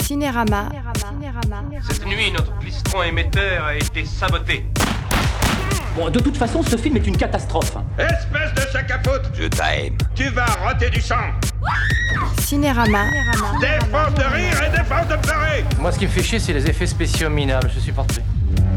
Cinérama. Cette nuit, notre plistron émetteur a été saboté. Bon, de toute façon, ce film est une catastrophe. Espèce de sac à foutre! Je t'aime. Tu vas roter du sang! Cinérama. Des forces de rire et des forces de pleurer! Moi, ce qui me fait chier, c'est les effets spéciaux minables. Je supporte plus.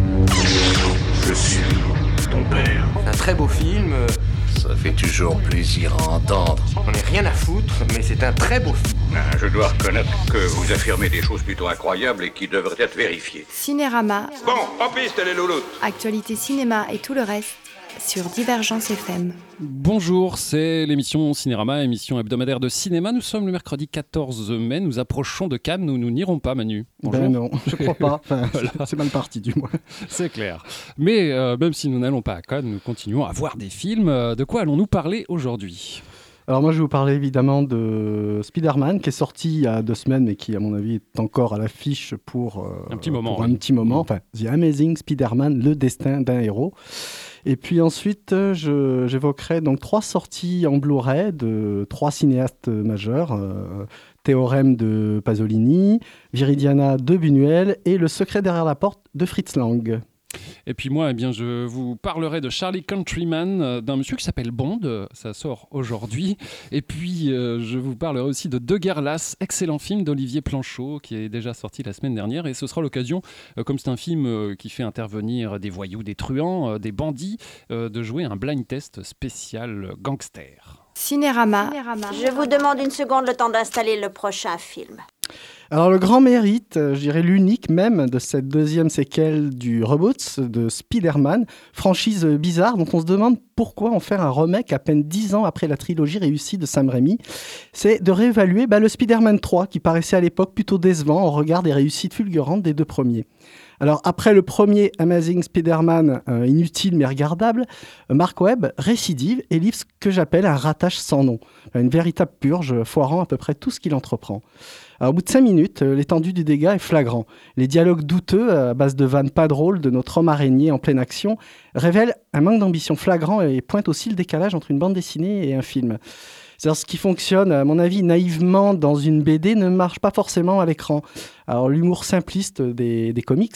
Je suis ton père. C'est un très beau film. Ça fait toujours plaisir à entendre. On n'est rien à foutre, mais c'est un très beau film. Je dois reconnaître que vous affirmez des choses plutôt incroyables et qui devraient être vérifiées. Cinérama. Bon, en piste les louloutes! Actualité cinéma et tout le reste sur Divergence FM. Bonjour, c'est l'émission Cinérama, émission hebdomadaire de cinéma. Nous sommes le mercredi 14 mai, nous approchons de Cannes, nous n'irons pas, Manu. Bonjour. Ben non, je crois pas. Enfin, Voilà. C'est mal parti du moins. C'est clair. Mais même si nous n'allons pas à Cannes, nous continuons à voir des films. De quoi allons-nous parler aujourd'hui ? Alors moi je vais vous parler évidemment de Spider-Man qui est sorti il y a 2 semaines mais qui à mon avis est encore à l'affiche pour Un petit moment, pour oui. un petit moment. Enfin, The Amazing Spider-Man, le destin d'un héros. Et puis ensuite j'évoquerai donc 3 sorties en Blu-ray de 3 cinéastes majeurs. Théorème de Pasolini, Viridiana de Buñuel et Le secret derrière la porte de Fritz Lang. Et puis moi, eh bien, je vous parlerai de Charlie Countryman, d'un monsieur qui s'appelle Bond, ça sort aujourd'hui. Et puis, je vous parlerai aussi de Deux guerres lasses, excellent film d'Olivier Planchot, qui est déjà sorti la semaine dernière. Et ce sera l'occasion, comme c'est un film qui fait intervenir des voyous, des truands, des bandits, de jouer un blind test spécial gangster. Cinérama. Je vous demande une seconde le temps d'installer le prochain film. Alors le grand mérite, je dirais l'unique même, de cette 2e séquelle du reboot de Spider-Man, franchise bizarre dont on se demande pourquoi en faire un remake à peine 10 ans après la trilogie réussie de Sam Raimi, c'est de réévaluer le Spider-Man 3 qui paraissait à l'époque plutôt décevant au regard des réussites fulgurantes des 2 premiers. Alors après le premier Amazing Spider-Man inutile mais regardable, Mark Webb récidive et livre ce que j'appelle un ratage sans nom, une véritable purge foirant à peu près tout ce qu'il entreprend. Alors, au bout de 5 minutes, l'étendue du dégât est flagrant. Les dialogues douteux, à base de vannes pas drôles de notre homme araignée en pleine action, révèlent un manque d'ambition flagrant et pointent aussi le décalage entre une bande dessinée et un film. C'est-à-dire ce qui fonctionne, à mon avis, naïvement dans une BD ne marche pas forcément à l'écran. Alors l'humour simpliste des comics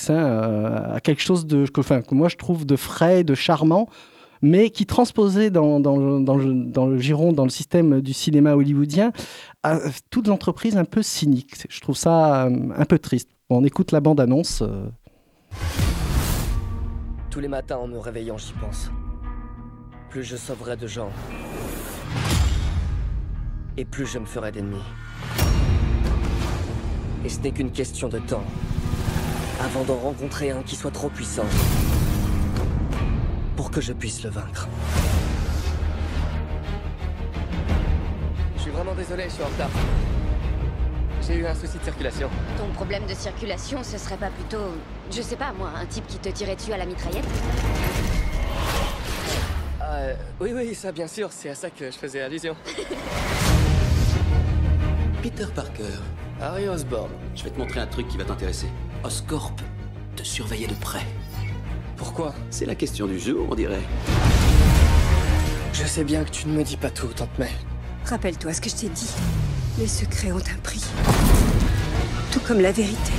a quelque chose que moi je trouve de frais, de charmant, mais qui transposé dans le giron, dans le système du cinéma hollywoodien, a toute l'entreprise un peu cynique. Je trouve ça un peu triste. Bon, on écoute la bande-annonce. Tous les matins en me réveillant, j'y pense. Plus je sauverai de gens, et plus je me ferai d'ennemis. Et ce n'est qu'une question de temps, avant d'en rencontrer un qui soit trop puissant pour que je puisse le vaincre. Je suis vraiment désolé, je suis en retard. J'ai eu un souci de circulation. Ton problème de circulation, ce serait pas plutôt, je sais pas moi, un type qui te tirait dessus à la mitraillette? Oui, ça bien sûr, c'est à ça que je faisais allusion. Peter Parker, Harry Osborn. je vais te montrer un truc qui va t'intéresser. Oscorp te surveillait de près. Pourquoi? C'est la question du jour, on dirait. Je sais bien que tu ne me dis pas tout, Tante May. Rappelle-toi ce que je t'ai dit. Les secrets ont un prix. Tout comme la vérité.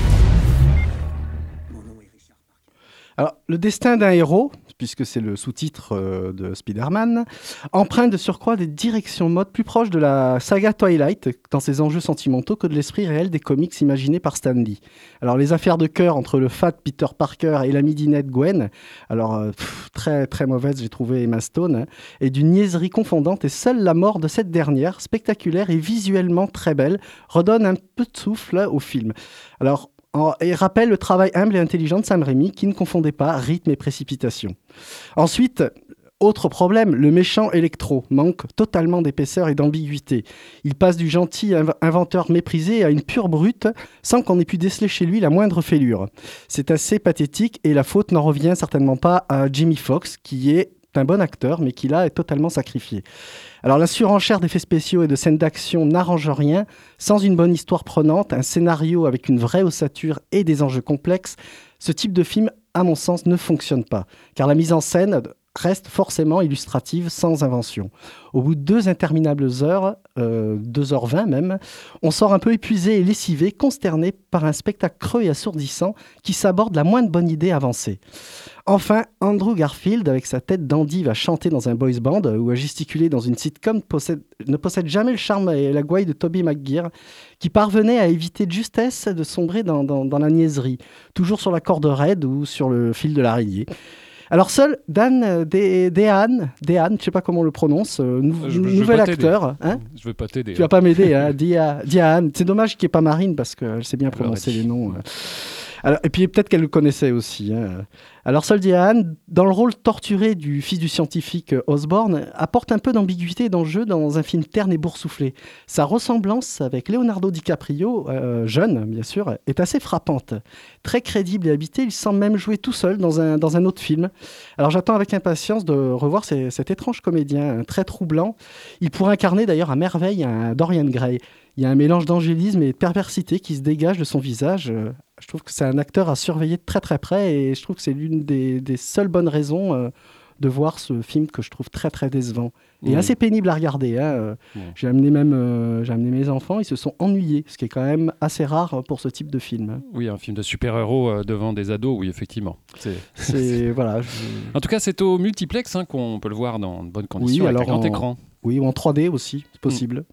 Alors, le destin d'un héros, puisque c'est le sous-titre de Spider-Man, emprunte de surcroît des directions mode plus proches de la saga Twilight dans ses enjeux sentimentaux que de l'esprit réel des comics imaginés par Stan Lee. Alors les affaires de cœur entre le fat Peter Parker et la midinette Gwen, alors très très mauvaise j'ai trouvé Emma Stone, et d'une niaiserie confondante, et seule la mort de cette dernière, spectaculaire et visuellement très belle, redonne un peu de souffle au film. Alors et rappelle le travail humble et intelligent de Sam Raimi qui ne confondait pas rythme et précipitation. Ensuite, autre problème, le méchant Electro manque totalement d'épaisseur et d'ambiguïté. Il passe du gentil inventeur méprisé à une pure brute sans qu'on ait pu déceler chez lui la moindre fêlure. C'est assez pathétique et la faute n'en revient certainement pas à Jamie Foxx qui est un bon acteur mais qui là est totalement sacrifié. Alors la surenchère d'effets spéciaux et de scènes d'action n'arrange rien. Sans une bonne histoire prenante, un scénario avec une vraie ossature et des enjeux complexes, ce type de film, à mon sens, ne fonctionne pas. Car la mise en scène reste forcément illustrative, sans invention. Au bout de 2 interminables heures, 2h20 même, on sort un peu épuisé et lessivé, consterné par un spectacle creux et assourdissant qui s'aborde la moindre bonne idée avancée. Enfin, Andrew Garfield, avec sa tête d'Andy, va chanter dans un boys band ou à gesticuler dans une sitcom, ne possède jamais le charme et la gouaille de Tobey Maguire, qui parvenait à éviter de justesse de sombrer dans la niaiserie, toujours sur la corde raide ou sur le fil de l'araignée. Alors seul Dan Dehan, je ne sais pas comment on le prononce, nouvel acteur. Hein, je ne vais pas t'aider. Tu ne vas pas m'aider, hein, Dehan. C'est dommage qu'il n'y ait pas Marine parce qu'elle sait bien prononcer les noms. Alors, et puis peut-être qu'elle le connaissait aussi. Hein. Alors Sol Diane, dans le rôle torturé du fils du scientifique Osborn, apporte un peu d'ambiguïté dans le jeu dans un film terne et boursouflé. Sa ressemblance avec Leonardo DiCaprio, jeune bien sûr, est assez frappante. Très crédible et habité, il semble même jouer tout seul dans un autre film. Alors j'attends avec impatience de revoir cet étrange comédien très troublant. Il pourrait incarner d'ailleurs à merveille un Dorian Gray. Il y a un mélange d'angélisme et de perversité qui se dégage de son visage. Je trouve que c'est un acteur à surveiller de très très près et je trouve que c'est l'une des seules bonnes raisons de voir ce film que je trouve très très décevant et assez pénible à regarder. Hein. J'ai amené mes enfants, ils se sont ennuyés, ce qui est quand même assez rare pour ce type de film. Oui, un film de super-héros devant des ados, oui, effectivement. Voilà. En tout cas, c'est au multiplex qu'on peut le voir dans de bonnes conditions, avec un grand écran. Oui, ou en 3D aussi, c'est possible.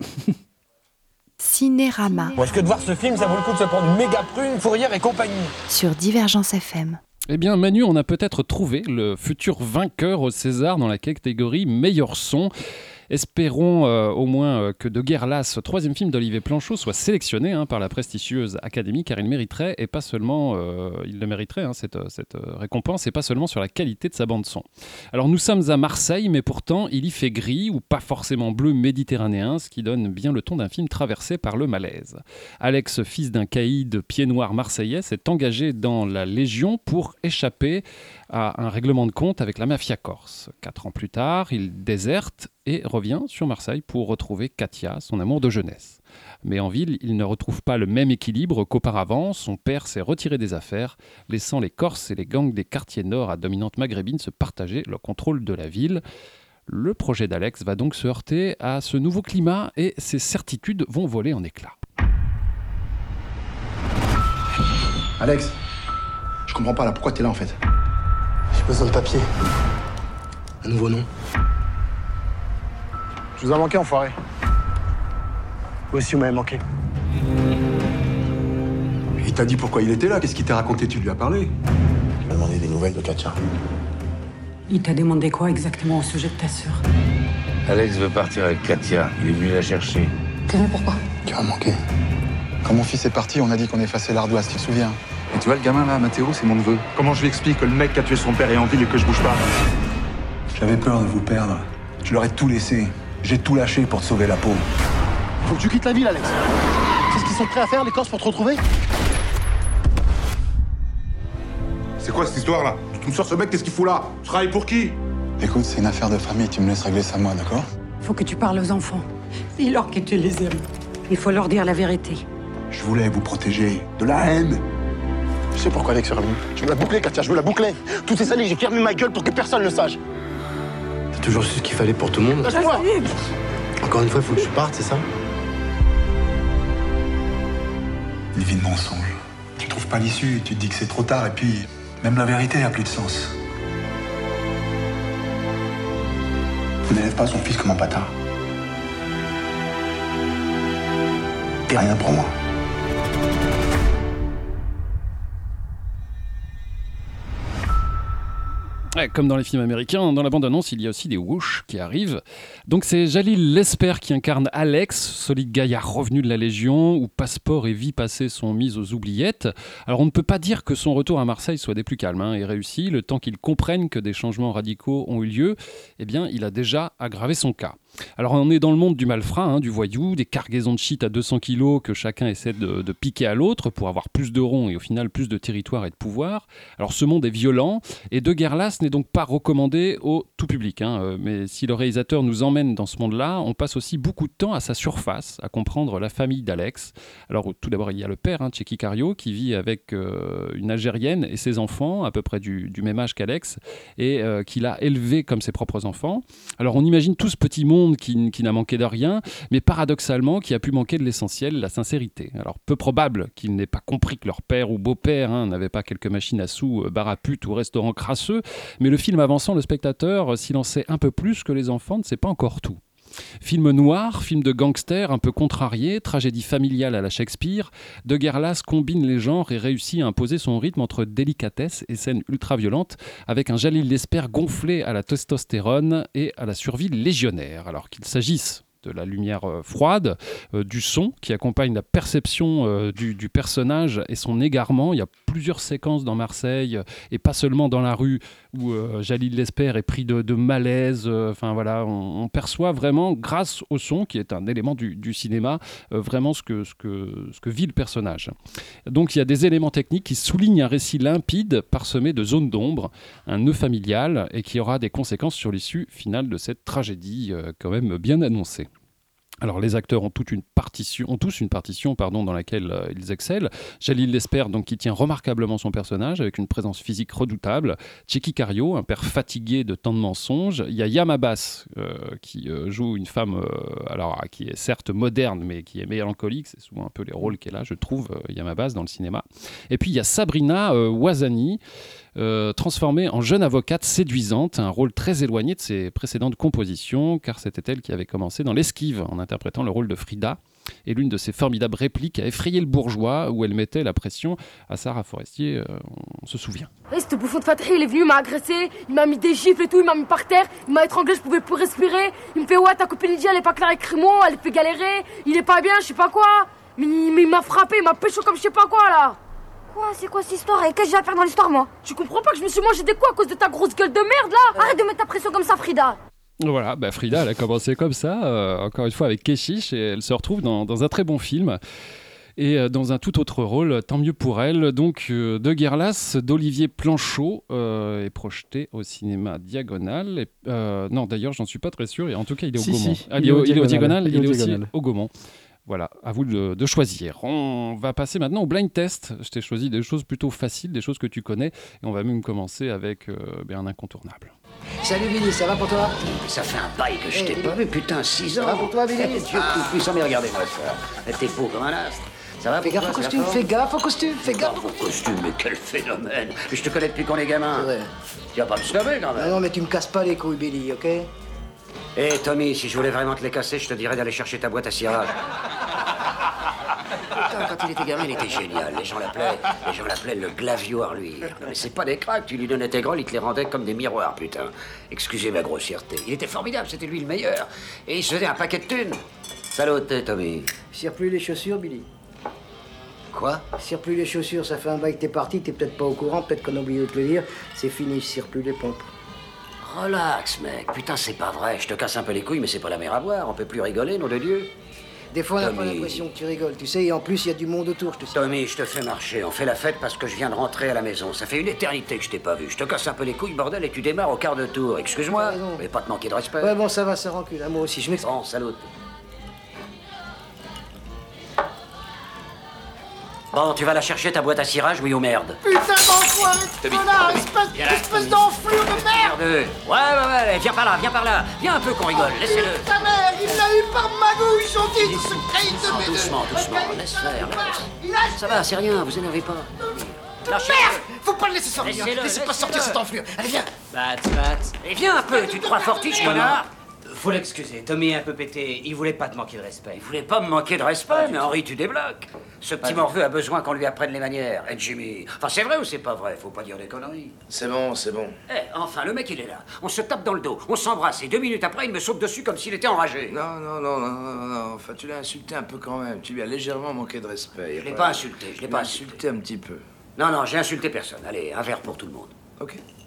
Cinérama. Est-ce que de voir ce film, ça vaut le coup de se prendre une méga prune, fourrière et compagnie? Sur Divergence FM. Eh bien, Manu, on a peut-être trouvé le futur vainqueur au César dans la catégorie meilleur son. Espérons au moins que De guerre lasse, troisième film d'Olivier Planchot, soit sélectionné par la prestigieuse Académie, car il mériterait, et pas seulement, il le mériterait, cette récompense, et pas seulement sur la qualité de sa bande-son. Alors nous sommes à Marseille, mais pourtant il y fait gris, ou pas forcément bleu méditerranéen, ce qui donne bien le ton d'un film traversé par le malaise. Alex, fils d'un caïd pied noir marseillais, s'est engagé dans la Légion pour échapper à un règlement de compte avec la mafia corse. 4 ans plus tard, il déserte et revient sur Marseille pour retrouver Katia, son amour de jeunesse. Mais en ville, il ne retrouve pas le même équilibre qu'auparavant. Son père s'est retiré des affaires, laissant les Corses et les gangs des quartiers nord à dominante maghrébine se partager le contrôle de la ville. Le projet d'Alex va donc se heurter à ce nouveau climat et ses certitudes vont voler en éclats. Alex, je comprends pas là, pourquoi t'es là en fait? J'ai besoin de papier. Un nouveau nom? Je vous ai manqué, enfoiré. Vous aussi, vous m'avez manqué. Il t'a dit pourquoi il était là, qu'est-ce qu'il t'a raconté, tu lui as parlé? Il m'a demandé des nouvelles de Katia. Il t'a demandé quoi exactement au sujet de ta sœur? Alex veut partir avec Katia. Il est venu la chercher. Tu sais pourquoi? Tu m'as manqué. Quand mon fils est parti, on a dit qu'on effaçait l'ardoise, tu te souviens? Et tu vois, le gamin là, Mathéo, c'est mon neveu. Comment je lui explique que le mec qui a tué son père est en ville et que je bouge pas? J'avais peur de vous perdre. Je leur ai tout laissé. J'ai tout lâché pour te sauver la peau. Faut que tu quittes la ville, Alex. C'est ce qu'ils sont prêts à faire, les Corses, pour te retrouver? C'est quoi cette histoire là? Tu me sors ce mec, qu'est-ce qu'il fout là? Tu travailles pour qui? Écoute, c'est une affaire de famille, tu me laisses régler ça moi, d'accord? Faut que tu parles aux enfants. Dis-leur que tu les aimes. Il faut leur dire la vérité. Je voulais vous protéger de la haine. Tu sais pourquoi Alex est revenu? Je veux la boucler, Katia, je veux la boucler. Tout est salé, j'ai fermé ma gueule pour que personne ne le sache. T'as toujours su ce qu'il fallait pour tout le monde? Lâche-moi! Encore une fois, il faut que je parte, c'est ça? Une vie de mensonge. Tu trouves pas l'issue, tu te dis que c'est trop tard, et puis même la vérité a plus de sens. Vous n'élève pas son fils comme un bâtard. T'es rien pour moi. Ouais, comme dans les films américains, dans la bande-annonce, il y a aussi des whoosh qui arrivent. Donc c'est Jalil Lesper qui incarne Alex, solide gaillard revenu de la Légion, où passeport et vie passée sont mis aux oubliettes. Alors on ne peut pas dire que son retour à Marseille soit des plus calmes et réussi. Le temps qu'il comprenne que des changements radicaux ont eu lieu, eh bien il a déjà aggravé son cas. Alors on est dans le monde du malfrat, hein, du voyou, des cargaisons de shit à 200 kilos que chacun essaie de piquer à l'autre pour avoir plus de ronds et au final plus de territoire et de pouvoir. Alors ce monde est violent et De guerre lasse n'est donc pas recommandé au tout public. Mais si le réalisateur nous emmène dans ce monde-là, on passe aussi beaucoup de temps à sa surface, à comprendre la famille d'Alex. Alors tout d'abord il y a le père, Tchéky Karyo, qui vit avec une Algérienne et ses enfants, à peu près du même âge qu'Alex, et qu'il a élevé comme ses propres enfants. Alors on imagine tout ce petit monde qui n'a manqué de rien, mais paradoxalement qui a pu manquer de l'essentiel, la sincérité. Alors peu probable qu'ils n'aient pas compris que leur père ou beau-père n'avait pas quelques machines à sous, bar à pute ou restaurant crasseux, mais le film avançant, le spectateur, s'il en sait un peu plus que les enfants, ne sait pas encore tout. Film noir, film de gangster un peu contrarié, tragédie familiale à la Shakespeare, De guerre lasse combine les genres et réussit à imposer son rythme entre délicatesse et scènes ultra-violentes, avec un Jalil Lesper gonflé à la testostérone et à la survie légionnaire. Alors qu'il s'agisse de la lumière froide, du son qui accompagne la perception du personnage et son égarement. Il y a plusieurs séquences dans Marseille, et pas seulement dans la rue, où Jalil Lesper est pris de malaise. Voilà, on perçoit vraiment, grâce au son, qui est un élément du cinéma, vraiment ce que vit le personnage. Donc il y a des éléments techniques qui soulignent un récit limpide, parsemé de zones d'ombre, un nœud familial, et qui aura des conséquences sur l'issue finale de cette tragédie quand même bien annoncée. Alors les acteurs ont tous une partition dans laquelle ils excellent. Jalil Lesper, donc, qui tient remarquablement son personnage avec une présence physique redoutable. Tchéky Karyo, un père fatigué de tant de mensonges. Il y a Yam Abbas qui joue une femme qui est certes moderne mais qui est mélancolique. C'est souvent un peu les rôles qu'elle a, je trouve, Yam Abbas dans le cinéma. Et puis il y a Sabrina Ouazani, transformée en jeune avocate séduisante, un rôle très éloigné de ses précédentes compositions, car c'était elle qui avait commencé dans L'Esquive en interprétant le rôle de Frida, et l'une de ses formidables répliques a effrayé le bourgeois, où elle mettait la pression à Sarah Forestier, on se souvient. Et ce bouffon de Fatri, il est venu, il m'a agressé, il m'a mis des gifles et tout, il m'a mis par terre, il m'a étranglé, je pouvais plus respirer, il me fait ouais ta copine Lydia elle est pas claire avec Raymond, elle fait galérer, il est pas bien, je sais pas quoi, mais il m'a frappé, il m'a pécho comme je sais pas quoi là. Quoi? C'est quoi cette histoire? Et qu'est-ce que j'ai à faire dans l'histoire, moi? Tu comprends pas que je me suis mangé des coups à cause de ta grosse gueule de merde, là? Arrête de mettre ta pression comme ça, Frida. Voilà, Frida, elle a commencé comme ça, encore une fois avec Keshish, et elle se retrouve dans un très bon film. Et dans un tout autre rôle, tant mieux pour elle. Donc, De guerre lasse d'Olivier Planchot est projeté au cinéma Diagonal. Non, d'ailleurs, j'en suis pas très sûr. Et en tout cas, il est au Gaumont. Il est au Diagonal, il est aussi au Gaumont. Voilà, à vous de choisir. On va passer maintenant au blind test. Je t'ai choisi des choses plutôt faciles, des choses que tu connais. Et on va même commencer avec un incontournable. Salut Billy, ça va pour toi? Ça fait un bail que je t'ai pas vu, putain, 6 ans. Ça va pour toi, Billy? Dieu tout puissant, mais regardez-moi ça. T'es beau comme un astre. Ça va? Fais gaffe au costume, fais gaffe au costume, fais gaffe au costume, mais quel phénomène! Je te connais depuis qu'on est gamin. Ouais. Tu vas pas me snobber quand même. Non, mais tu me casses pas les couilles, Billy, ok? Tommy, si je voulais vraiment te les casser, je te dirais d'aller chercher ta boîte à cirage. Putain, quand il était gamin, il était génial. Les gens l'appelaient le Glavio Arluire. Non, mais c'est pas des cracks, tu lui donnais tes grolles, il te les rendait comme des miroirs, putain. Excusez ma grossièreté. Il était formidable, c'était lui le meilleur. Et il se faisait un paquet de thunes. Salut, Tommy. Cire plus les chaussures, Billy. Quoi? Cire plus les chaussures, ça fait un bail que t'es parti, t'es peut-être pas au courant, peut-être qu'on a oublié de te le dire. C'est fini, je cire plus les pompes. Relax, mec. Putain, c'est pas vrai. Je te casse un peu les couilles, mais c'est pas la mer à boire. On peut plus rigoler, nom de Dieu. Des fois, on n'a pas l'impression que tu rigoles, tu sais, et en plus, il y a du monde autour, je te sais. Tommy, je te fais marcher. On fait la fête parce que je viens de rentrer à la maison. Ça fait une éternité que je t'ai pas vu. Je te casse un peu les couilles, bordel, et tu démarres au quart de tour. Excuse-moi, mais pas te manquer de respect. Ouais, bon, ça va, ça rancule. Moi aussi, je m'excuse. Bon, salut. Bon, tu vas la chercher, ta boîte à cirage, oui ou merde? Putain d'enfoiré, connard, espèce d'enflure de merde! Ouais, viens par là, viens un peu qu'on rigole, laissez-le. Ta mère, il l'a eu par magouille, son titre secret de... Doucement, laisse faire, Ça va, c'est rien, vous énervez pas. Merde! Faut pas le laisser sortir! Laissez pas sortir cette enflure! Allez, viens! Bat. Et viens un peu, tu te crois fortiche, connard? Faut l'excuser, Tommy est un peu pété, il voulait pas te manquer de respect. Il voulait pas me manquer de respect, mais Henri, tu débloques. Ce petit morveux a besoin qu'on lui apprenne les manières. Et Jimmy... Enfin, c'est vrai ou c'est pas vrai? Faut pas dire des conneries. C'est bon. Enfin, le mec, il est là. On se tape dans le dos, on s'embrasse, et 2 minutes après, il me saute dessus comme s'il était enragé. Non. Enfin, tu l'as insulté un peu quand même. Tu lui as légèrement manqué de respect. Je l'ai pas insulté, insulté un petit peu. Non, j'ai insulté personne. Allez, un verre pour tout le monde. Ok.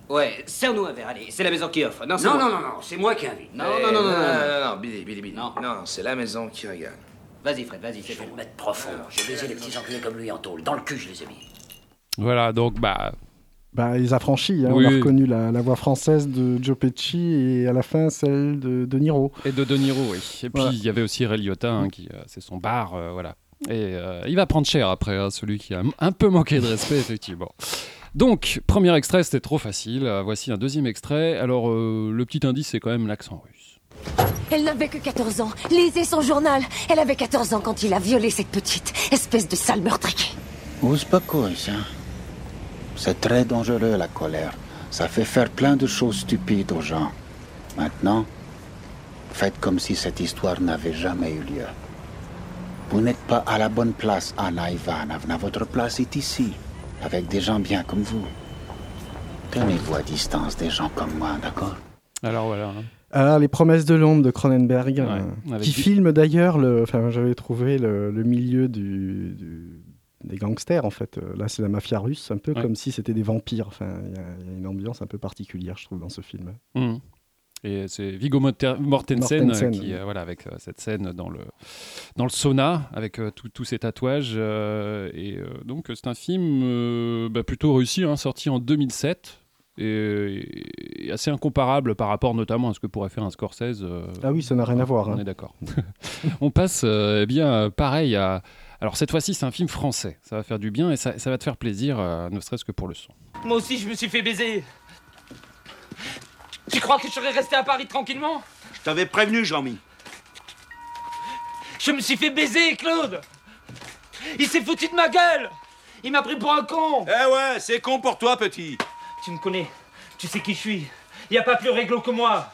Ouais, serre-nous un verre, allez, c'est la maison qui offre. Non, c'est moi qui invite. Non, Billy. Non, c'est la maison qui régale. Vas-y, Fred, vas-y, Je c'est vais tout. le mettre profond. J'ai baisé les petits enculés comme lui en tôle. Dans le cul, je les ai mis. Voilà, donc Bah, ils affranchis. Hein. Oui. On a reconnu la voix française de Joe Pesci et à la fin celle de De Niro. Et de De Niro, oui. Et puis, Voilà. il y avait aussi Ray Liotta, hein, qui, c'est son bar, voilà. Et il va prendre cher après, hein, celui qui a un peu manqué de respect, effectivement. Donc, premier extrait, c'était trop facile. Voici un deuxième extrait. Alors, le petit indice, c'est quand même l'accent russe. Elle n'avait que 14 ans. Lisez son journal. Elle avait 14 ans quand il a violé cette petite espèce de sale meurtrier. Uspokój, hein. C'est très dangereux, la colère. Ça fait faire plein de choses stupides aux gens. Maintenant, faites comme si cette histoire n'avait jamais eu lieu. Vous n'êtes pas à la bonne place, Anna Ivanovna. Votre place est ici, avec des gens bien comme vous. Tenez-vous à distance des gens comme moi, d'accord? Alors voilà. Ah, Les Promesses de l'ombre de Cronenberg, avec qui filme d'ailleurs, j'avais trouvé le milieu des gangsters, en fait. Là, c'est la mafia russe, un peu comme si c'était des vampires. Enfin, il y a une ambiance un peu particulière, je trouve, dans ce film. Mmh. Et c'est Viggo Mortensen qui, voilà, avec cette scène dans le sauna, avec tous ces tatouages. Donc, c'est un film plutôt réussi, hein, sorti en 2007. Et assez incomparable par rapport notamment à ce que pourrait faire un Scorsese. Ah oui, ça n'a rien à voir. On est d'accord. On passe pareil à... Alors cette fois-ci, c'est un film français. Ça va faire du bien et ça va te faire plaisir, ne serait-ce que pour le son. Moi aussi, je me suis fait baiser. Tu crois que je serais resté à Paris tranquillement? Je t'avais prévenu, Jean-Mi. Je me suis fait baiser, Claude. Il s'est foutu de ma gueule. Il m'a pris pour un con. Eh ouais, c'est con pour toi, petit. Tu me connais. Tu sais qui je suis. Y a pas plus réglo que moi.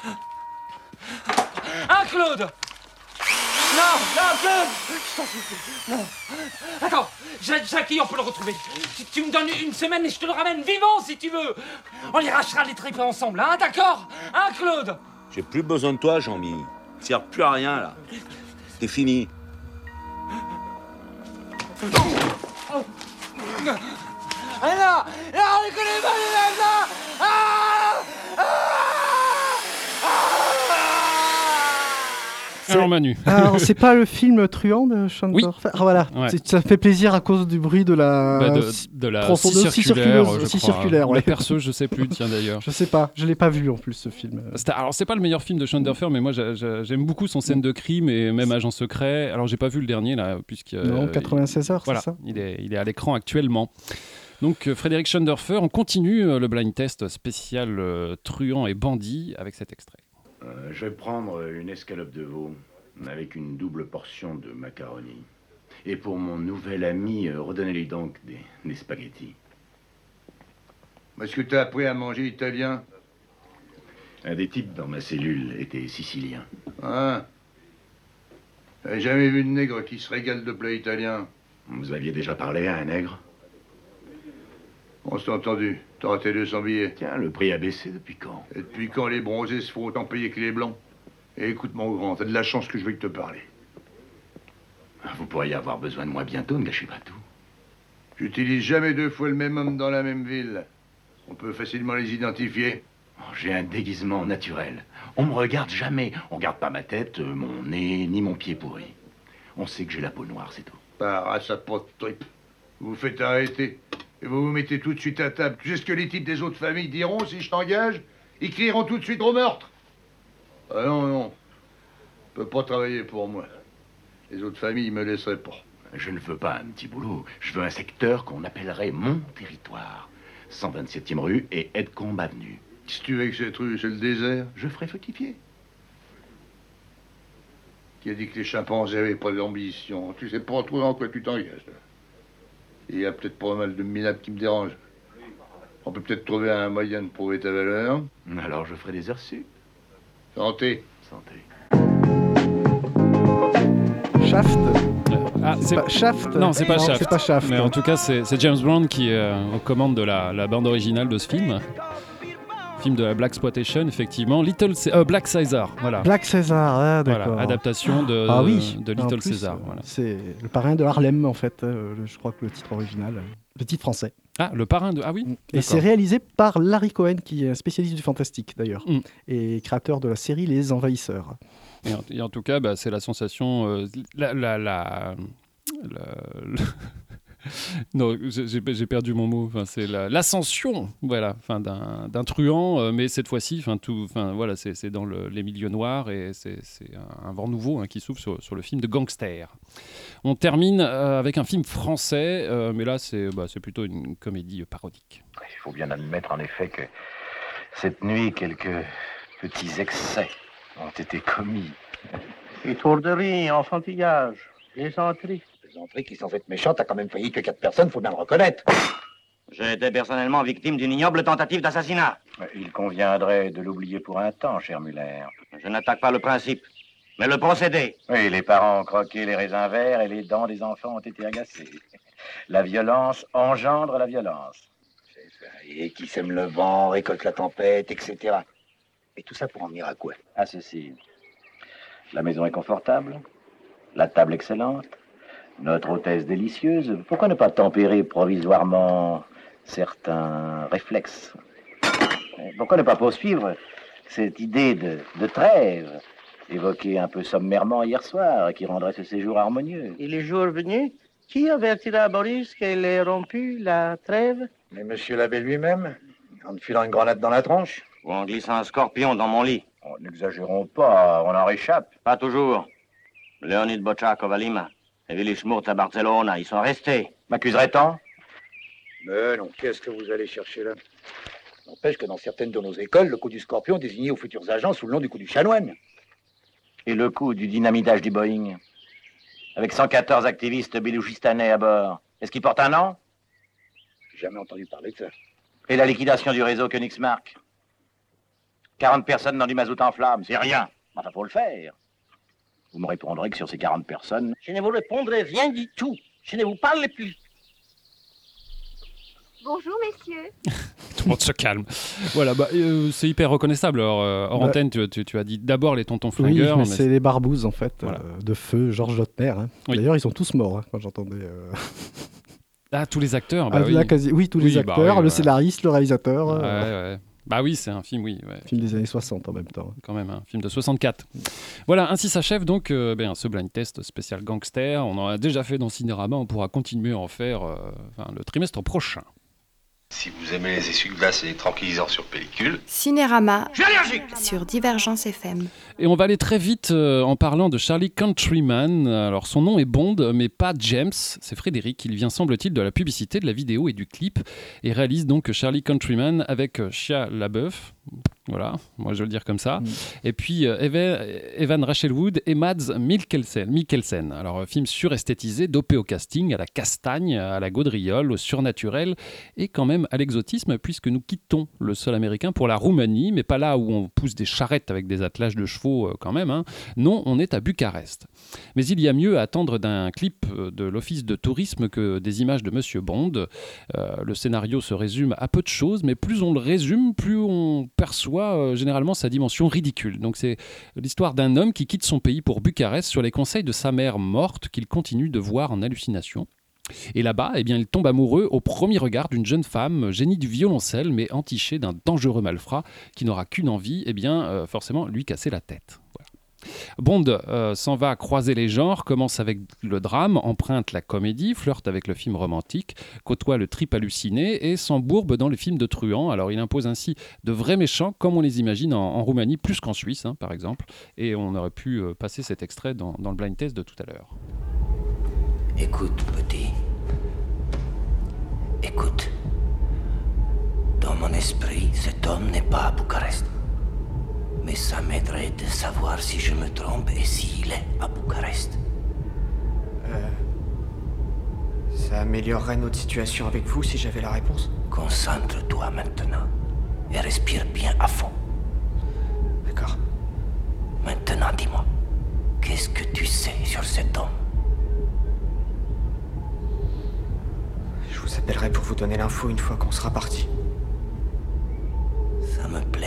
Hein, Claude? Non, Claude. Je t'en supplie. Non. Attends, Jackie, on peut le retrouver. Tu me donnes une semaine et je te le ramène vivant, si tu veux. On y rachera les tripes ensemble, hein, d'accord? Hein, Claude? J'ai plus besoin de toi, Jean-Mi. Tu sers plus à rien, là. C'est fini. Alors, on les connaît pas, les mecs, là. Alors Manu. Alors, c'est pas le film Truand de Sean Dorfer. Ah, voilà, Ouais. Ça fait plaisir à cause du bruit de la de la tronçonneuse scie circulaire, je scie crois. circulaire, Ou ouais. la perceuse, je sais plus, tiens d'ailleurs. Je sais pas, je l'ai pas vu en plus ce film. Alors c'est pas le meilleur film de Sean Dorfer, mais moi j'aime beaucoup son scène de crime et même Agent secret. Alors j'ai pas vu le dernier là, puisque Non, 96 heures, voilà, c'est ça. il est à l'écran actuellement. Donc Frédéric Schoendorfer, on continue le blind test spécial truand et bandit avec cet extrait. Je vais prendre une escalope de veau avec une double portion de macaroni. Et pour mon nouvel ami, redonnez-lui donc des spaghettis. Est-ce que t'as appris à manger italien? Un des types dans ma cellule était sicilien. Hein? J'avais jamais vu de nègre qui se régale de plats italiens. Vous aviez déjà parlé à un nègre? On s'est entendu. T'auras tes 200 billets. Tiens, le prix a baissé depuis quand? Et depuis quand les bronzés se font autant payer que les blancs? Et écoute, mon grand, t'as de la chance que je veuille te parler. Vous pourriez avoir besoin de moi bientôt, ne gâchez pas tout. J'utilise jamais deux fois le même homme dans la même ville. On peut facilement les identifier. J'ai un déguisement naturel. On me regarde jamais. On regarde pas ma tête, mon nez, ni mon pied pourri. On sait que j'ai la peau noire, c'est tout. Par à sa pote trip. Vous vous faites arrêter. Et vous vous mettez tout de suite à table. Tu sais ce que les types des autres familles diront si je t'engage? Ils crieront tout de suite au meurtre. Ah non. Je peux pas travailler pour moi. Les autres familles me laisseraient pas. Je ne veux pas un petit boulot. Je veux un secteur qu'on appellerait mon territoire. 127e rue et Edcombe Avenue. Si tu veux que cette rue, c'est le désert, je ferai fructifier. Qui a dit que les chimpanzés n'avaient pas d'ambition? Tu sais pas trop dans quoi tu t'engages. Il y a peut-être pas mal de minables qui me dérangent. On peut peut-être trouver un moyen de prouver ta valeur. Alors je ferai des heures sup. Santé. Santé. Shaft. C'est pas Shaft. Non, c'est pas Non, Shaft. c'est pas Shaft. Mais en tout cas, c'est James Brown qui est aux commandes de la bande originale de ce film. film de la Blaxploitation, effectivement. Black Caesar, voilà. Black Caesar, ah, d'accord. Voilà, adaptation de Little Caesar. Voilà. C'est le parrain de Harlem, en fait, je crois que le titre original, le titre français. Ah, le parrain de... Ah oui. Et c'est réalisé par Larry Cohen, qui est un spécialiste du fantastique, d'ailleurs, et créateur de la série Les Envahisseurs. Et en tout cas, c'est la sensation... Non, j'ai perdu mon mot. Enfin, c'est l'ascension, voilà, enfin, d'un truand, mais cette fois-ci, voilà, c'est dans les milieux noirs et c'est un vent nouveau qui s'ouvre sur le film de gangster. On termine avec un film français, mais là, c'est plutôt une comédie parodique. Il faut bien admettre, en effet, que cette nuit, quelques petits excès ont été commis. Étourderie, enfantillage, plaisanterie. Plaisanterie qui, sans être méchante, a quand même failli que 4 personnes, faut bien le reconnaître. J'ai été personnellement victime d'une ignoble tentative d'assassinat. Il conviendrait de l'oublier pour un temps, cher Muller. Je n'attaque pas le principe, mais le procédé. Oui, les parents ont croqué les raisins verts et les dents des enfants ont été agacées. La violence engendre la violence. C'est ça. Et qui sème le vent, récolte la tempête, etc. Et tout ça pour en venir à quoi? À ceci. La maison est confortable, la table excellente, notre hôtesse délicieuse. Pourquoi ne pas tempérer provisoirement certains réflexes? Pourquoi ne pas poursuivre cette idée de trêve évoquée un peu sommairement hier soir, qui rendrait ce séjour harmonieux? Et les jours venus, qui avertira Boris qu'elle ait rompu la trêve? Mais monsieur l'abbé lui-même, en me filant une grenade dans la tronche? Ou en glissant un scorpion dans mon lit? Oh, n'exagérons pas, on en réchappe. Pas toujours. Leonid Bocciaco à Lima et Willy Schmurth à Barcelona, ils sont restés. M'accuserait-on? Mais non, qu'est-ce que vous allez chercher là? N'empêche que dans certaines de nos écoles, le coup du scorpion désignait aux futurs agents sous le nom du coup du chanoine. Et le coup du dynamitage du Boeing, avec 114 activistes belouchistanais à bord, est-ce qu'il porte un nom? J'ai jamais entendu parler de ça. Et la liquidation du réseau Königsmark? 40 personnes dans du mazout en flammes, c'est rien. Enfin, faut le faire. Vous me répondrez que sur ces 40 personnes... Je ne vous répondrai rien du tout. Je ne vous parle plus. Bonjour, messieurs. Tout le monde se calme. Voilà, c'est hyper reconnaissable. Alors, hors antenne, tu as dit d'abord les tontons flingueurs. Oui, mais c'est les barbouzes, en fait, voilà. De feu, Georges Lautner. Hein. Oui. D'ailleurs, ils sont tous morts, quand j'entendais... Ah, tous les acteurs oui, tous les acteurs, le scénariste, le réalisateur. Ouais. Bah oui, c'est un film, oui. Ouais. Film des années 60 en même temps. Quand même, un film de 64. Voilà, ainsi s'achève donc ce blind test spécial gangster. On en a déjà fait dans Cinérama, on pourra continuer à en faire le trimestre prochain. Si vous aimez les essuie-glaces et les tranquillisants sur pellicule... Cinérama sur Divergence FM. Et on va aller très vite en parlant de Charlie Countryman. Alors son nom est Bond, mais pas James, c'est Frédéric. Il vient, semble-t-il, de la publicité, de la vidéo et du clip. Et réalise donc Charlie Countryman avec Shia LaBeouf. Voilà, moi je vais le dire comme ça. Et puis Evan Rachel Wood et Mads Mikkelsen. Alors film suresthétisé, dopé au casting, à la castagne, à la gaudriole, au surnaturel et quand même à l'exotisme, puisque nous quittons le sol américain pour la Roumanie, mais pas là où on pousse des charrettes avec des attelages de chevaux quand même. Hein. Non, on est à Bucarest. Mais il y a mieux à attendre d'un clip de l'Office de tourisme que des images de Monsieur Bond. Le scénario se résume à peu de choses, mais plus on le résume, plus on perçoit généralement sa dimension ridicule. Donc c'est l'histoire d'un homme qui quitte son pays pour Bucarest sur les conseils de sa mère morte qu'il continue de voir en hallucination. Et là-bas, il tombe amoureux au premier regard d'une jeune femme, génie du violoncelle, mais entichée d'un dangereux malfrat qui n'aura qu'une envie, forcément lui casser la tête. Voilà. Bond s'en va croiser les genres, commence avec le drame, emprunte la comédie, flirte avec le film romantique, côtoie le trip halluciné et s'embourbe dans les films de truands. Alors il impose ainsi de vrais méchants comme on les imagine en Roumanie, plus qu'en Suisse par exemple. Et on aurait pu passer cet extrait dans le blind test de tout à l'heure. Écoute, petit. Écoute. Dans mon esprit, cet homme n'est pas à Bucarest. Mais ça m'aiderait de savoir si je me trompe et s'il est à Bucarest. Ça améliorerait notre situation avec vous si j'avais la réponse. Concentre-toi maintenant et respire bien à fond. D'accord. Maintenant, dis-moi, qu'est-ce que tu sais sur cet homme? Je vous appellerai pour vous donner l'info une fois qu'on sera parti. Ça me plaît.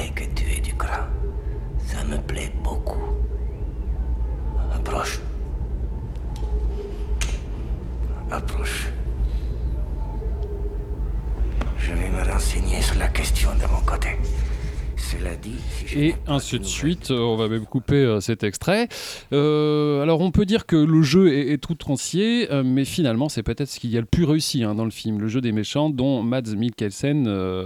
me plaît beaucoup. Approche. Approche. Je vais me renseigner sur la question de mon côté. Cela dit, et ainsi de suite, on va même couper cet extrait. Alors on peut dire que le jeu est outrancier, mais finalement c'est peut-être ce qu'il y a le plus réussi dans le film, le jeu des méchants, dont Mads Mikkelsen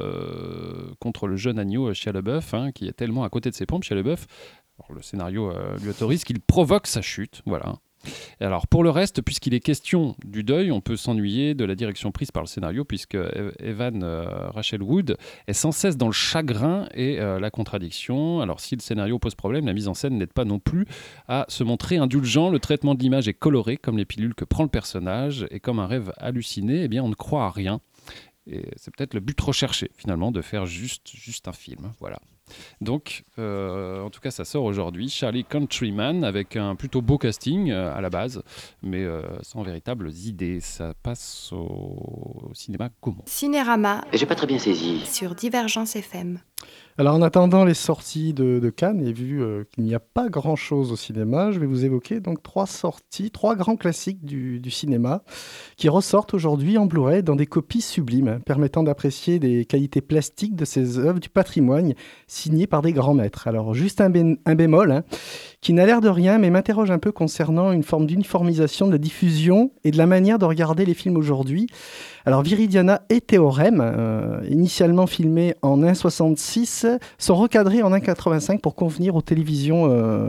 contre le jeune agneau Shia LaBeouf, qui est tellement à côté de ses pompes, Shia LaBeouf. Alors, le scénario lui autorise qu'il provoque sa chute, voilà. Et alors pour le reste, puisqu'il est question du deuil, on peut s'ennuyer de la direction prise par le scénario, puisque Evan Rachel Wood est sans cesse dans le chagrin et la contradiction. Alors si le scénario pose problème, la mise en scène n'aide pas non plus à se montrer indulgent. Le traitement de l'image est coloré comme les pilules que prend le personnage, et comme un rêve halluciné, eh bien on ne croit à rien. Et c'est peut-être le but recherché finalement, de faire juste un film, voilà. Donc, en tout cas, ça sort aujourd'hui, Charlie Countryman, avec un plutôt beau casting à la base, mais sans véritables idées. Ça passe au cinéma Gaumont. Cinérama. J'ai pas très bien saisi. Sur Divergence FM. Alors, en attendant les sorties de Cannes, et vu qu'il n'y a pas grand-chose au cinéma, je vais vous évoquer donc 3 grands classiques du cinéma qui ressortent aujourd'hui en Blu-ray dans des copies sublimes, permettant d'apprécier des qualités plastiques de ces œuvres du patrimoine signées par des grands maîtres. Alors, juste un bémol, qui n'a l'air de rien, mais m'interroge un peu concernant une forme d'uniformisation de la diffusion et de la manière de regarder les films aujourd'hui. Alors, Viridiana et Théorème, initialement filmés en 1,66, sont recadrés en 1,85 pour convenir aux télévisions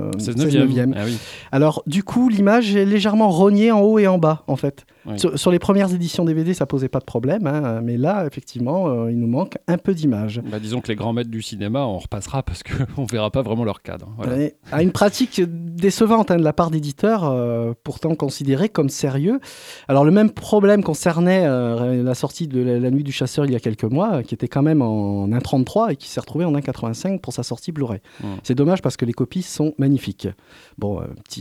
16/9. Ah oui. Alors, du coup, l'image est légèrement rognée en haut et en bas, en fait. Oui. Sur les premières éditions DVD, ça posait pas de problème, mais là, effectivement, il nous manque un peu d'image. Disons que les grands maîtres du cinéma, on repassera parce qu'on verra pas vraiment leur cadre. Voilà. À une pratique décevante de la part d'éditeurs, pourtant considérés comme sérieux. Alors, le même problème concernait la sortie de La Nuit du Chasseur il y a quelques mois, qui était quand même en 1,33 et qui s'est retrouvé en 1,85 pour sa sortie Blu-ray. C'est dommage parce que les copies sont magnifiques. Bon,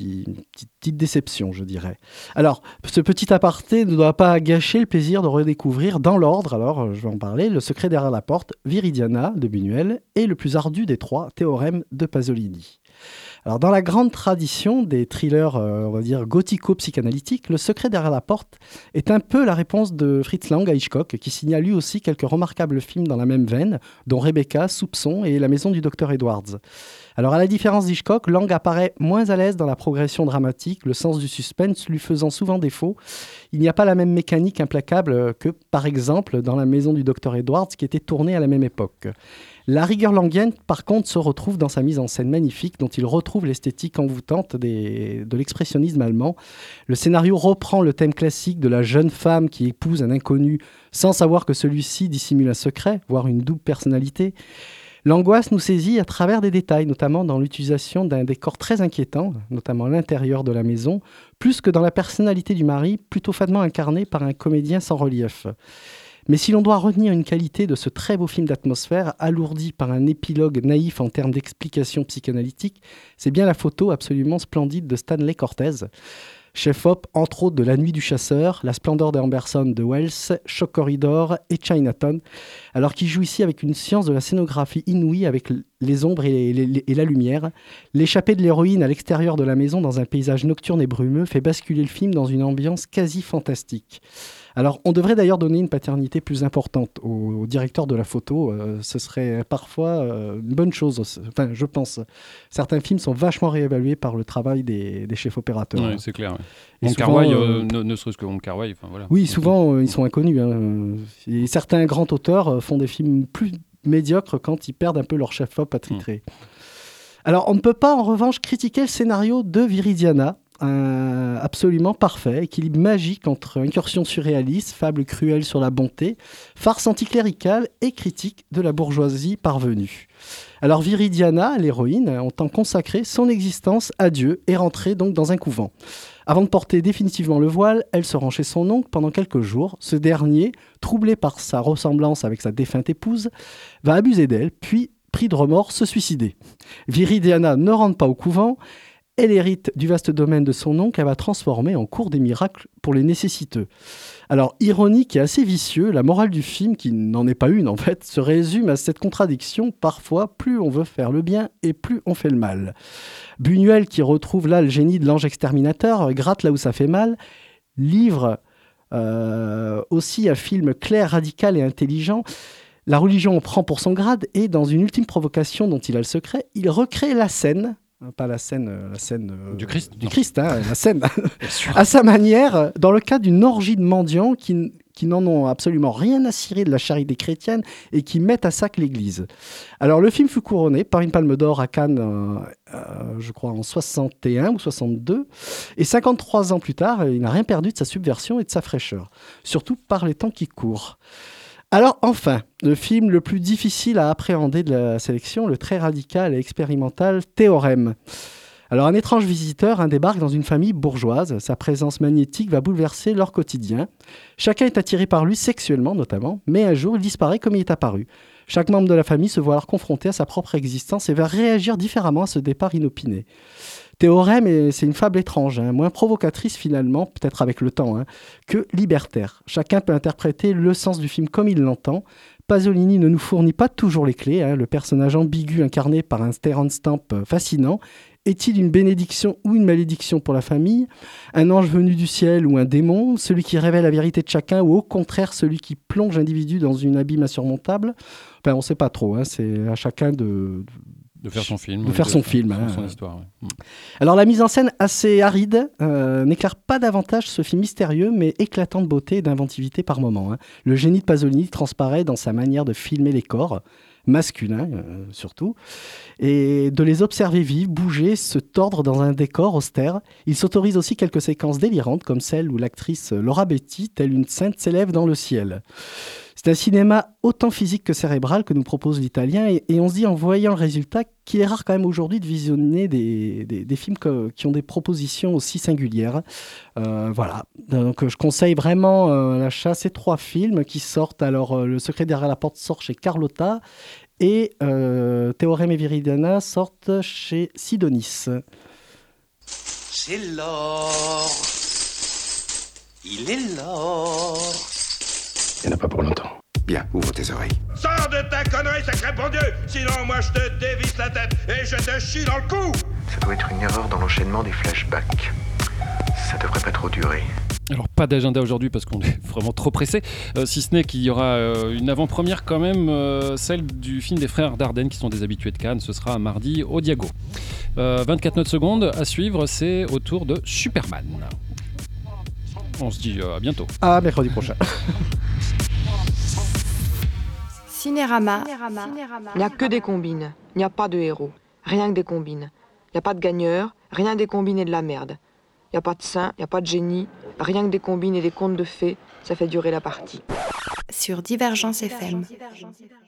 petite déception, je dirais. Alors, ce petit aparté ne doit pas gâcher le plaisir de redécouvrir dans l'ordre, alors je vais en parler, Le Secret derrière la porte, Viridiana de Buñuel et le plus ardu des 3, Théorème de Pasolini. Alors, dans la grande tradition des thrillers, on va dire, gothico-psychanalytiques, Le Secret derrière la porte est un peu la réponse de Fritz Lang à Hitchcock, qui signa lui aussi quelques remarquables films dans la même veine, dont Rebecca, Soupçon et La Maison du Docteur Edwards. Alors, à la différence d'Hitchcock, Lang apparaît moins à l'aise dans la progression dramatique, le sens du suspense lui faisant souvent défaut. Il n'y a pas la même mécanique implacable que, par exemple, dans La Maison du Docteur Edwards, qui était tournée à la même époque. La rigueur langienne, par contre, se retrouve dans sa mise en scène magnifique, dont il retrouve l'esthétique envoûtante de l'expressionnisme allemand. Le scénario reprend le thème classique de la jeune femme qui épouse un inconnu sans savoir que celui-ci dissimule un secret, voire une double personnalité. L'angoisse nous saisit à travers des détails, notamment dans l'utilisation d'un décor très inquiétant, notamment à l'intérieur de la maison, plus que dans la personnalité du mari, plutôt fadement incarnée par un comédien sans relief. Mais si l'on doit retenir une qualité de ce très beau film d'atmosphère, alourdi par un épilogue naïf en termes d'explication psychanalytique, c'est bien la photo absolument splendide de Stanley Cortez, chef-op entre autres de La Nuit du Chasseur, La Splendeur d'Amberson de Wells, Shock Corridor et Chinatown, alors qu'il joue ici avec une science de la scénographie inouïe avec les ombres et la lumière. L'échappée de l'héroïne à l'extérieur de la maison dans un paysage nocturne et brumeux fait basculer le film dans une ambiance quasi fantastique. Alors, on devrait d'ailleurs donner une paternité plus importante au directeur de la photo. Ce serait parfois une bonne chose. Enfin, je pense. Certains films sont vachement réévalués par le travail des chefs opérateurs. Oui, c'est clair. Ouais. Wong Kar-wai, ne serait-ce que Wong Kar-wai. Voilà. Oui, souvent, ils sont inconnus. Et certains grands auteurs font des films plus médiocres quand ils perdent un peu leur chef-op attitré. Alors, on ne peut pas, en revanche, critiquer le scénario de Viridiana, absolument parfait, équilibre magique entre incursion surréaliste, fable cruelle sur la bonté, farce anticléricale et critique de la bourgeoisie parvenue. Alors Viridiana, l'héroïne, entend consacrer son existence à Dieu et rentrer donc dans un couvent. Avant de porter définitivement le voile, elle se rend chez son oncle pendant quelques jours. Ce dernier, troublé par sa ressemblance avec sa défunte épouse, va abuser d'elle, puis, pris de remords, se suicider. Viridiana ne rentre pas au couvent. Elle hérite du vaste domaine de son oncle qu'elle va transformer en cours des miracles pour les nécessiteux. Alors, ironique et assez vicieux, la morale du film, qui n'en est pas une en fait, se résume à cette contradiction. Parfois, plus on veut faire le bien et plus on fait le mal. Buñuel, qui retrouve là le génie de l'ange exterminateur, gratte là où ça fait mal, livre aussi un film clair, radical et intelligent. La religion prend pour son grade et, dans une ultime provocation dont il a le secret, il recrée la scène. Pas la scène du Christ, la scène, à sa manière, dans le cadre d'une orgie de mendiants qui n'en ont absolument rien à cirer de la charité chrétienne et qui mettent à sac l'Église. Alors, le film fut couronné par une Palme d'Or à Cannes, je crois en 61 ou 62, et 53 ans plus tard, il n'a rien perdu de sa subversion et de sa fraîcheur, surtout par les temps qui courent. Alors enfin, le film le plus difficile à appréhender de la sélection, le très radical et expérimental Théorème. Alors un étrange visiteur débarque dans une famille bourgeoise. Sa présence magnétique va bouleverser leur quotidien. Chacun est attiré par lui sexuellement notamment, mais un jour il disparaît comme il est apparu. Chaque membre de la famille se voit alors confronté à sa propre existence et va réagir différemment à ce départ inopiné. Théorème, c'est une fable étrange, moins provocatrice finalement, peut-être avec le temps, que libertaire. Chacun peut interpréter le sens du film comme il l'entend. Pasolini ne nous fournit pas toujours les clés. Le personnage ambigu incarné par un Terence Stamp fascinant. Est-il une bénédiction ou une malédiction pour la famille? Un ange venu du ciel ou un démon? Celui qui révèle la vérité de chacun ou au contraire celui qui plonge l'individu dans une abîme insurmontable? Enfin, on ne sait pas trop, c'est à chacun de faire son film. Son histoire. Ouais. Alors la mise en scène assez aride n'éclaire pas davantage ce film mystérieux mais éclatant de beauté et d'inventivité par moments. Le génie de Pasolini transparaît dans sa manière de filmer les corps, masculins surtout, et de les observer vivre, bouger, se tordre dans un décor austère. Il s'autorise aussi quelques séquences délirantes comme celle où l'actrice Laura Betti, telle une sainte, s'élève dans le ciel. C'est un cinéma autant physique que cérébral que nous propose l'Italien et on se dit en voyant le résultat qu'il est rare quand même aujourd'hui de visionner des films qui ont des propositions aussi singulières. Voilà, donc je conseille vraiment l'achat. Ces 3 films qui sortent. Alors Le secret derrière la porte sort chez Carlotta et Théorème et Viridiana sortent chez Sidonis. C'est l'or, il est l'or. Il n'y en a pas pour longtemps. Bien, ouvre tes oreilles. Sors de ta connerie, sacré bon Dieu! Sinon, moi, je te dévisse la tête et je te chie dans le cou! Ça doit être une erreur dans l'enchaînement des flashbacks. Ça devrait pas trop durer. Alors, pas d'agenda aujourd'hui parce qu'on est vraiment trop pressé, si ce n'est qu'il y aura une avant-première quand même, celle du film des frères Dardenne qui sont des habitués de Cannes. Ce sera mardi au Diago. 24 notes secondes à suivre, c'est au tour de Superman. On se dit à bientôt. À mercredi prochain. Cinérama. Il n'y a que des combines. Il n'y a pas de héros. Rien que des combines. Il n'y a pas de gagneurs. Rien des combines et de la merde. Il n'y a pas de saint. Il n'y a pas de génie. Rien que des combines et des contes de fées. Ça fait durer la partie. Sur Divergence FM.